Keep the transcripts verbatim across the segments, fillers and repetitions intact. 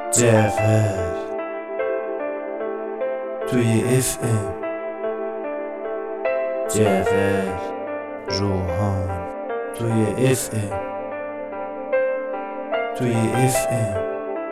جعفر توی اف ام جعفر روحان توی اف ام توی اف ام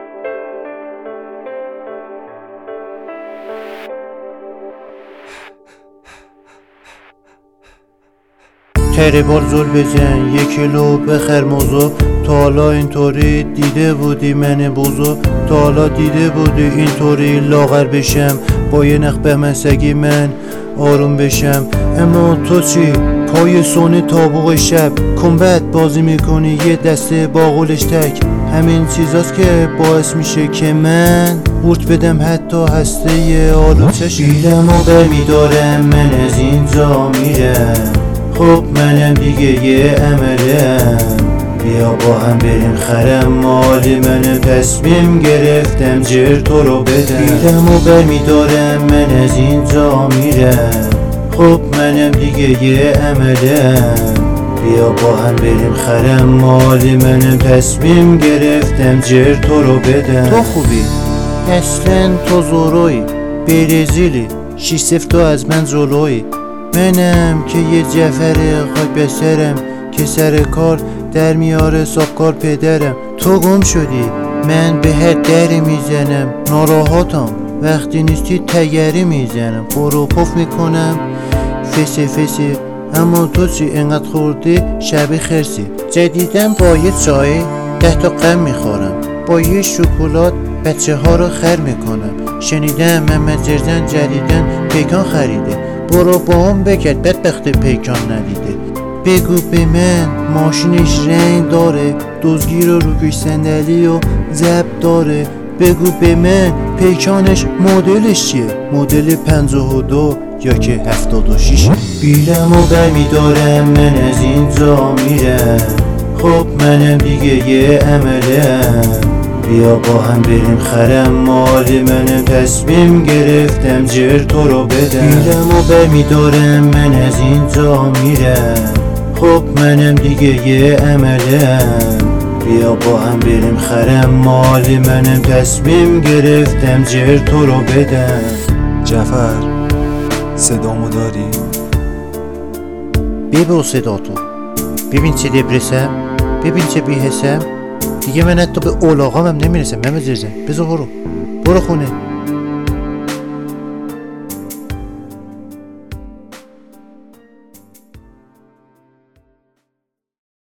تره بار زل بزن یک کیلو بخر موزو. تا حالا اینطوری دیده بودی من بوزو؟ تا حالا دیده بودی اینطوری لاغر بشم با یه نخ به مسگی من آروم بشم؟ اما تو چی؟ پای سونه تابوق شب کمبت بازی میکنی یه دسته باقولش تک. همین چیزاست که باعث میشه که من قورت بدم حتی هسته ی آلوچش. بیلم و برمیدارم من از اینجا میرم، خب منم دیگه یه عملم. بیا با هم بریم خرم مال منه، تصمیم گرفتم جر تو رو بدم. بیلم و برمیدارم من از اینجا میرم، خب منم دیگه یه عملم. بیا با هم بریم خرم مال منه، تصمیم گرفتم جر تو رو بدم. تو خوبی اصلا تو زوروی برزیلی شیش صفر تو از من جلوی. منم که یه جعفر خاک به سرم که سر کار در میاره سابکار پدرم. تو گم شدی من به هر دری میزنم، ناراحتم وقتی نیستی تگری میزنم. برو پف میکنم فسی فسی. اما تو چی انقدر خوردی شب خرسی؟ جدیدم با یه چای ده تا قم میخورم، با یه شکلات بچه ها رو خر میکنم. شنیدم محمد زرزن جدیدن پیکان خریده، برو با هم بگرد بدبخت پیکان ندیده. بگو به من ماشینش رنگ داره، دزگیر و روکش صندلی و زب داره. بگو به من پیکانش مدلش چیه؟ مدل پنجاه و دو یا که هفتاد و شیش؟ بیلم و برمیدارم من از اینجا میرم، خب منم دیگه یه عملم. بیا با هم بریم خرم مال منه، تصمیم گرفتم جر تو رو بدم. بیلم و برمیدارم من از اینجا میرم، خب منم دیگه یه عملم. بیا با هم بریم خرم مال منه، تصمیم گرفتم جر تو رو بدم. جعفر صدامو داری؟ ببین صدا تو، ببین چه دبرسم، ببین چه بیحسم. دیگه من حتی به اولاغام هم نمیرسم. من بزرزم بذار برو برو خونه.